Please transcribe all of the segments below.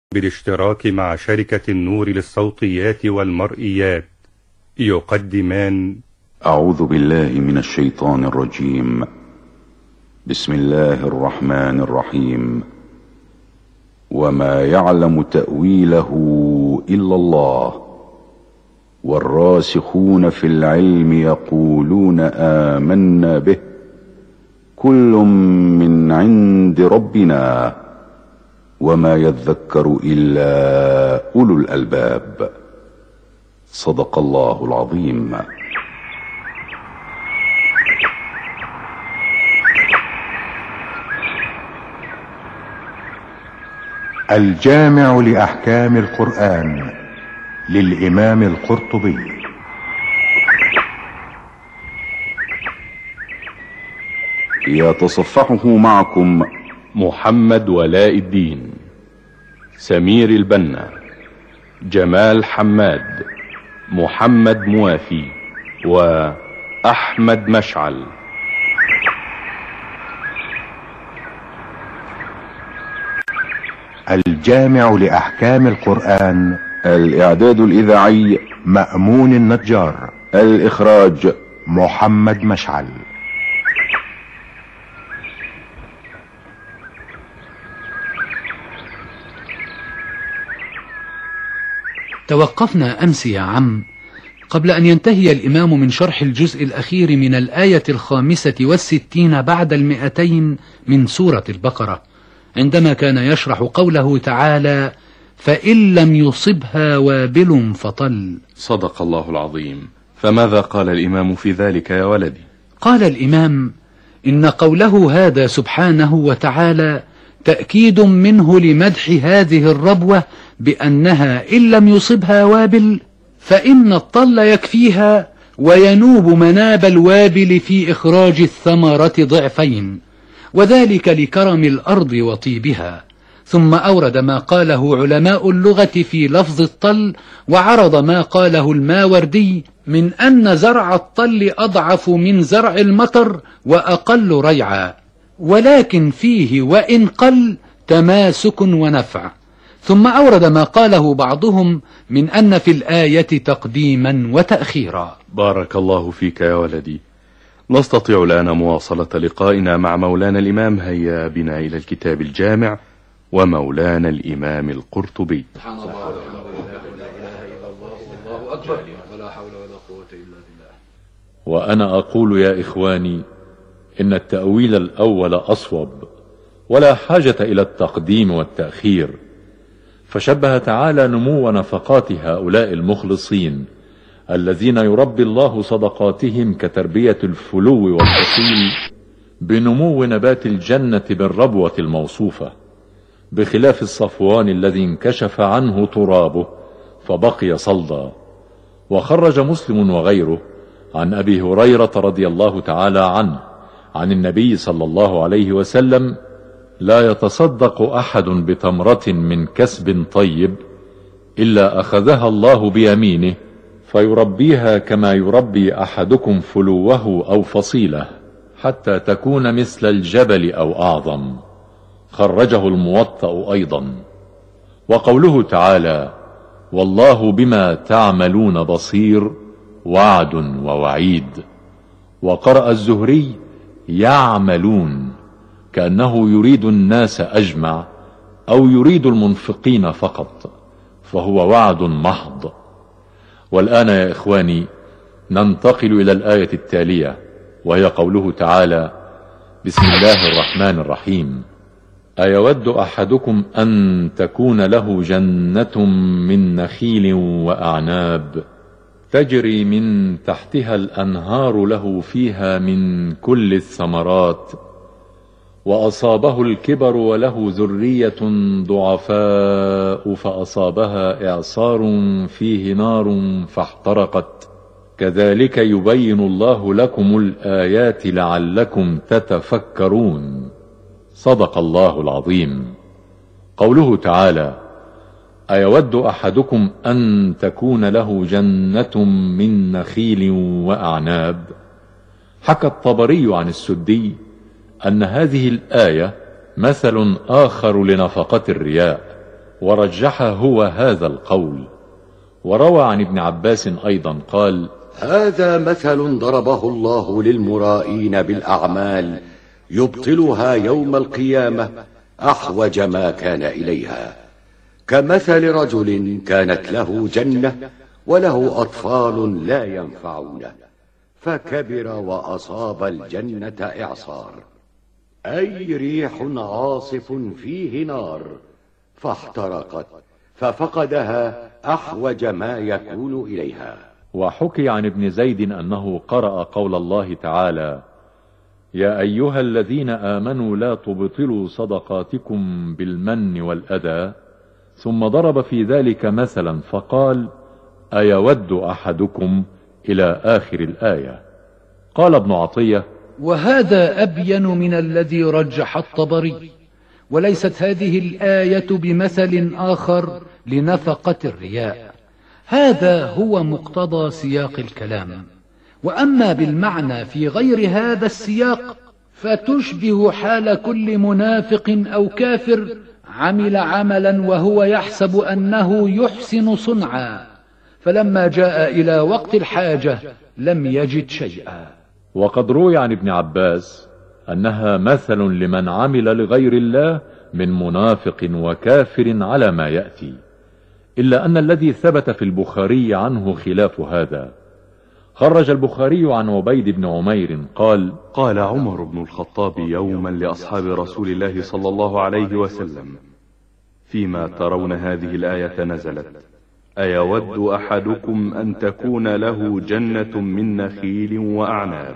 بالاشتراك مع شركة النور للصوتيات والمرئيات يقدمان أعوذ بالله من الشيطان الرجيم. بسم الله الرحمن الرحيم. وما يعلم تأويله إلا الله والراسخون في العلم يقولون آمنا به كل من عند ربنا وما يذكر إلا أولو الألباب. صدق الله العظيم. الجامع لأحكام القرآن للإمام القرطبي. يتصفحه معكم محمد ولاء الدين، سمير البنا، جمال حماد، محمد موافي، وأحمد مشعل. الجامع لأحكام القرآن. الإعداد الإذاعي مأمون النجار. الإخراج محمد مشعل. توقفنا أمس يا عم قبل أن ينتهي الإمام من شرح الجزء الأخير من الآية 65 بعد 200 من سورة البقرة، عندما كان يشرح قوله تعالى: فإن لم يصبها وابل فطل. صدق الله العظيم. فماذا قال الإمام في ذلك يا ولدي؟ قال الإمام: إن قوله هذا سبحانه وتعالى تأكيد منه لمدح هذه الربوة بأنها إن لم يصبها وابل فإن الطل يكفيها وينوب مناب الوابل في إخراج الثمرة ضعفين، وذلك لكرم الأرض وطيبها. ثم أورد ما قاله علماء اللغة في لفظ الطل، وعرض ما قاله الماوردي من أن زرع الطل أضعف من زرع المطر وأقل ريعا، ولكن فيه وإن قل تماسك ونفع. ثم أورد ما قاله بعضهم من أن في الآية تقديما وتأخيرا. بارك الله فيك يا ولدي. نستطيع الآن مواصلة لقائنا مع مولانا الإمام. هيا بنا إلى الكتاب الجامع ومولانا الإمام القرطبي. وأنا أقول يا إخواني إن التأويل الأول أصوب، ولا حاجة إلى التقديم والتأخير، فشبه تعالى نمو نفقات هؤلاء المخلصين الذين يربي الله صدقاتهم كتربية الفلو والفصيل بنمو نبات الجنة بالربوة الموصوفة، بخلاف الصفوان الذي انكشف عنه ترابه فبقي صلدا. وخرج مسلم وغيره عن أبي هريرة رضي الله تعالى عنه عن النبي صلى الله عليه وسلم: لا يتصدق أحد بتمرة من كسب طيب إلا أخذها الله بيمينه فيربيها كما يربي أحدكم فلوه أو فصيله حتى تكون مثل الجبل أو أعظم. خرجه الموطأ أيضا. وقوله تعالى: والله بما تعملون بصير، وعد ووعيد. وقرأ الزهري: يعملون، كأنه يريد الناس أجمع أو يريد المنفقين فقط، فهو وعد محض. والآن يا إخواني ننتقل إلى الآية التالية، وهي قوله تعالى: بسم الله الرحمن الرحيم. أيود أحدكم أن تكون له جنة من نخيل وأعناب تجري من تحتها الأنهار له فيها من كل الثمرات وأصابه الكبر وله ذرية ضعفاء فأصابها إعصار فيه نار فاحترقت كذلك يبين الله لكم الآيات لعلكم تتفكرون. صدق الله العظيم. قوله تعالى: أيود أحدكم أن تكون له جنة من نخيل وأعناب. حكى الطبري عن السدي أن هذه الآية مثل آخر لنفقة الرياء، ورجح هو هذا القول. وروى عن ابن عباس أيضا قال: هذا مثل ضربه الله للمرائين بالأعمال يبطلها يوم القيامة أحوج ما كان إليها، كمثل رجل كانت له جنة وله أطفال لا ينفعونه، فكبر وأصاب الجنة إعصار، أي ريح عاصف فيه نار، فاحترقت ففقدها أحوج ما يكون إليها. وحكي عن ابن زيد أنه قرأ قول الله تعالى: يا أيها الذين آمنوا لا تبطلوا صدقاتكم بالمن والأذى، ثم ضرب في ذلك مثلا فقال: أيود أحدكم إلى آخر الآية. قال ابن عطية: وهذا أبين من الذي رجح الطبري، وليست هذه الآية بمثل آخر لنفقة الرياء، هذا هو مقتضى سياق الكلام. وأما بالمعنى في غير هذا السياق فتشبه حال كل منافق أو كافر عمل عملا وهو يحسب أنه يحسن صنعا، فلما جاء إلى وقت الحاجة لم يجد شيئا. وقد روي عن ابن عباس أنها مثل لمن عمل لغير الله من منافق وكافر على ما يأتي، إلا أن الذي ثبت في البخاري عنه خلاف هذا. خرج البخاري عن عبيد بن عمير قال: قال عمر بن الخطاب يوما لأصحاب رسول الله صلى الله عليه وسلم: فيما ترون هذه الآية نزلت: أيود أحدكم أن تكون له جنة من نخيل وأعناب؟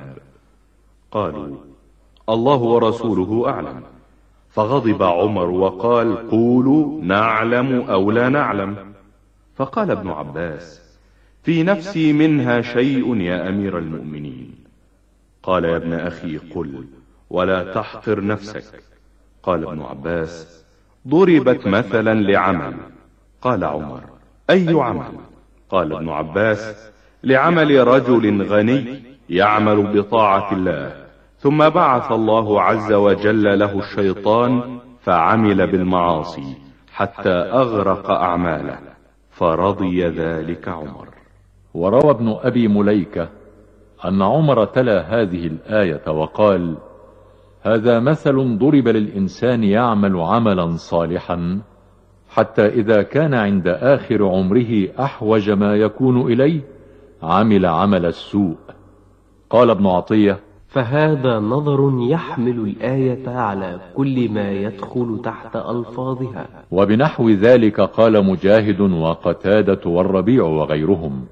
قالوا: الله ورسوله أعلم. فغضب عمر وقال: قولوا نعلم أو لا نعلم. فقال ابن عباس: في نفسي منها شيء يا أمير المؤمنين. قال: يا ابن أخي قل ولا تحقر نفسك. قال ابن عباس: ضربت مثلا لعمل. قال عمر: أي عمل؟ قال ابن عباس: لعمل رجل غني يعمل بطاعة الله، ثم بعث الله عز وجل له الشيطان فعمل بالمعاصي حتى أغرق أعماله، فرضي ذلك عمر. وروى ابن أبي مليكة أن عمر تلا هذه الآية وقال: هذا مثل ضرب للإنسان يعمل عملا صالحا حتى إذا كان عند آخر عمره أحوج ما يكون إليه عمل عمل السوء. قال ابن عطية: فهذا نظر يحمل الآية على كل ما يدخل تحت ألفاظها. وبنحو ذلك قال مجاهد وقتادة والربيع وغيرهم.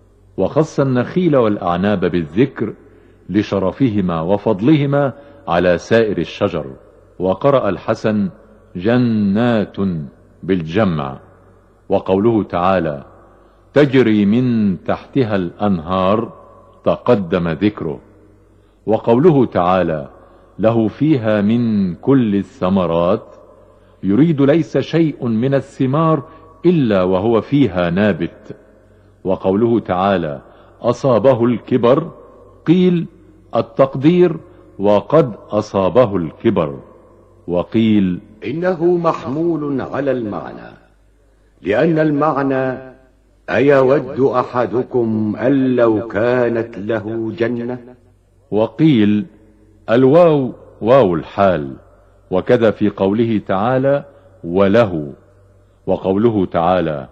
وخص النخيل والأعناب بالذكر لشرفهما وفضلهما على سائر الشجر. وقرأ الحسن: جنات بالجمع. وقوله تعالى: تجري من تحتها الأنهار تقدم ذكره. وقوله تعالى: له فيها من كل الثمرات، يريد ليس شيء من الثمار إلا وهو فيها نابت. وقوله تعالى: أصابه الكبر، قيل التقدير وقد أصابه الكبر، وقيل إنه محمول على المعنى، لأن المعنى أيود أحدكم أن لو كانت له جنة. وقيل الواو واو الحال، وكذا في قوله تعالى: وله. وقوله تعالى: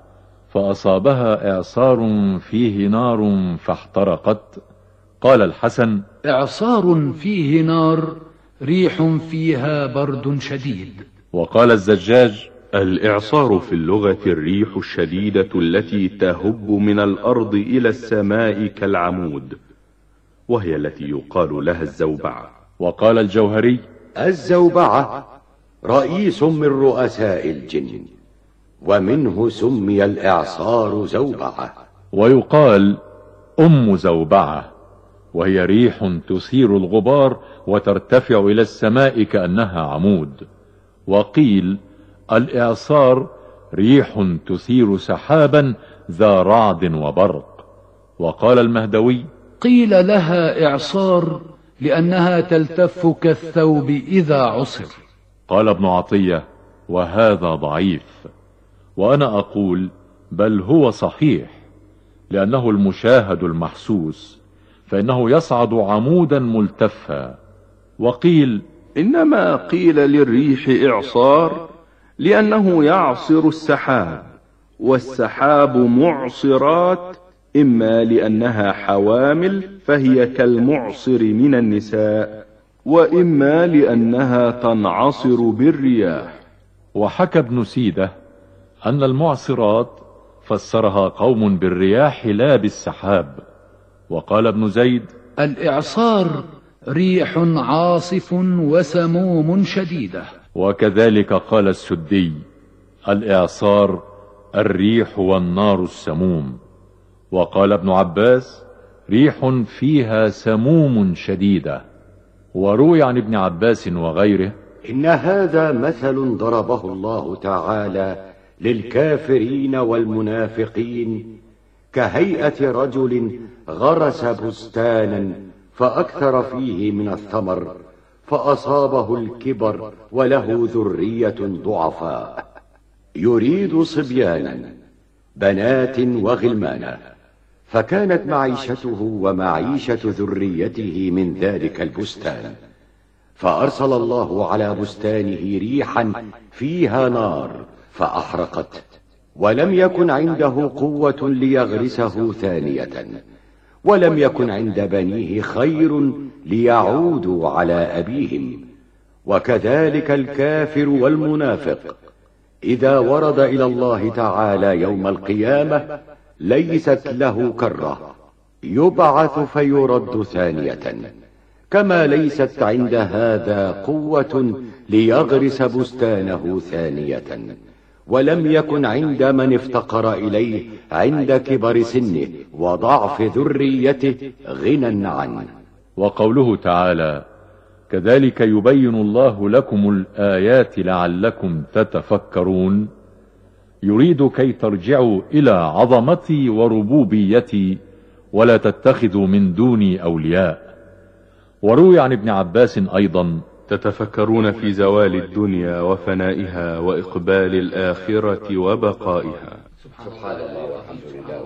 فأصابها إعصار فيه نار فاحترقت. قال الحسن: إعصار فيه نار، ريح فيها برد شديد. وقال الزجاج: الإعصار في اللغة الريح الشديدة التي تهب من الأرض إلى السماء كالعمود، وهي التي يقال لها الزوبعة. وقال الجوهري: الزوبعة رئيس من رؤساء الجن، ومنه سمي الإعصار زوبعة. ويقال أم زوبعة، وهي ريح تثير الغبار وترتفع إلى السماء كأنها عمود. وقيل الإعصار ريح تثير سحابا ذا رعد وبرق. وقال المهدوي: قيل لها إعصار لأنها تلتف كالثوب إذا عصر. قال ابن عطية: وهذا ضعيف. وأنا أقول بل هو صحيح، لأنه المشاهد المحسوس، فإنه يصعد عمودا ملتفا. وقيل إنما قيل للريح إعصار لأنه يعصر السحاب، والسحاب معصرات، إما لأنها حوامل فهي كالمعصر من النساء، وإما لأنها تنعصر بالرياح. وحكى ابن سيدة أن المعصرات فسرها قوم بالرياح لا بالسحاب. وقال ابن زيد الإعصار ريح عاصف وسموم شديدة. وكذلك قال السدي الإعصار الريح والنار السموم. وقال ابن عباس ريح فيها سموم شديدة. وروي عن ابن عباس وغيره إن هذا مثل ضربه الله تعالى للكافرين والمنافقين كهيئة رجل غرس بستانا فأكثر فيه من الثمر فأصابه الكبر وله ذرية ضعفاء يريد صبيانا بنات وغلمانا، فكانت معيشته ومعيشة ذريته من ذلك البستان، فأرسل الله على بستانه ريحا فيها نار فأحرقت، ولم يكن عنده قوة ليغرسه ثانية، ولم يكن عند بنيه خير ليعودوا على أبيهم. وكذلك الكافر والمنافق إذا ورد إلى الله تعالى يوم القيامة ليست له كرة، يبعث فيرد ثانية، كما ليست عند هذا قوة ليغرس بستانه ثانية، ولم يكن عند من افتقر إليه عند كبر سنه وضعف ذريته غنى عنه. وقوله تعالى كذلك يبين الله لكم الآيات لعلكم تتفكرون، يريد كي ترجعوا إلى عظمتي وربوبيتي ولا تتخذوا من دوني أولياء. وروي عن ابن عباس أيضا تتفكرون في زوال الدنيا وفنائها وإقبال الآخرة وبقائها. سبحان الله والحمد لله.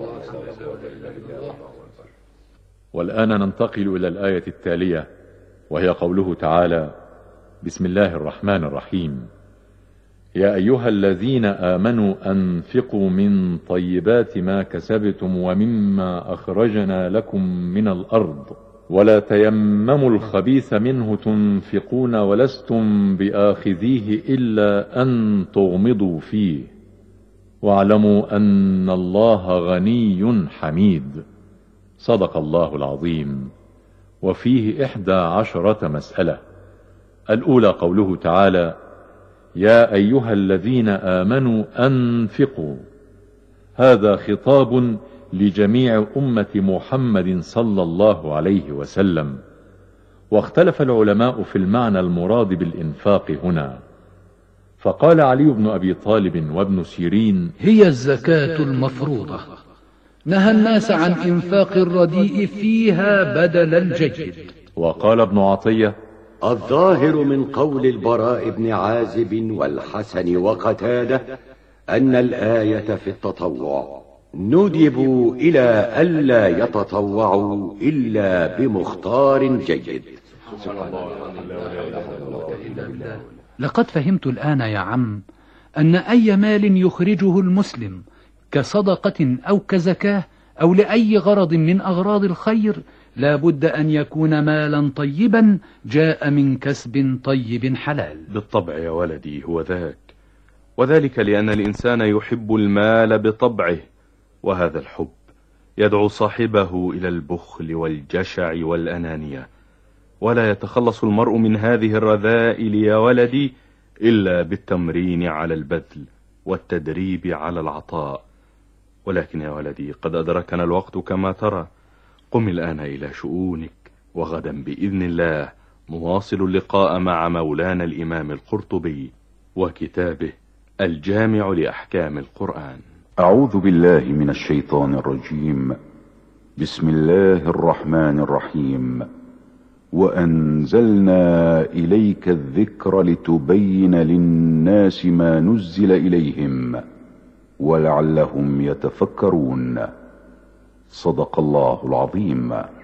والآن ننتقل إلى الآية التالية، وهي قوله تعالى بسم الله الرحمن الرحيم يا أيها الذين آمنوا أنفقوا من طيبات ما كسبتم ومما أخرجنا لكم من الأرض ولا تيمموا الخبيث منه تنفقون ولستم بآخذيه إلا أن تغمضوا فيه واعلموا أن الله غني حميد. صدق الله العظيم. وفيه 11 مسألة. الأولى قوله تعالى يا أيها الذين آمنوا أنفقوا، هذا خطاب لجميع أمة محمد صلى الله عليه وسلم، واختلف العلماء في المعنى المراد بالإنفاق هنا، فقال علي بن أبي طالب وابن سيرين هي الزكاة المفروضة، نهى الناس عن إنفاق الرديء فيها بدل الجيد. وقال ابن عطية الظاهر من قول البراء بن عازب والحسن وقتادة أن الآية في التطوع، ندبوا إلى ألا يتطوعوا إلا بمختار جيد. لقد فهمت الآن يا عم أن أي مال يخرجه المسلم كصدقة أو كزكاة أو لأي غرض من أغراض الخير لا بد أن يكون مالا طيبا جاء من كسب طيب حلال. بالطبع يا ولدي هو ذاك، وذلك لأن الإنسان يحب المال بطبعه، وهذا الحب يدعو صاحبه إلى البخل والجشع والأنانية، ولا يتخلص المرء من هذه الرذائل يا ولدي إلا بالتمرين على البذل والتدريب على العطاء. ولكن يا ولدي قد أدركنا الوقت كما ترى، قم الآن إلى شؤونك، وغدا بإذن الله نواصل اللقاء مع مولانا الإمام القرطبي وكتابه الجامع لأحكام القرآن. أعوذ بالله من الشيطان الرجيم. بسم الله الرحمن الرحيم. وأنزلنا إليك الذكر لتبين للناس ما نزل إليهم ولعلهم يتفكرون. صدق الله العظيم.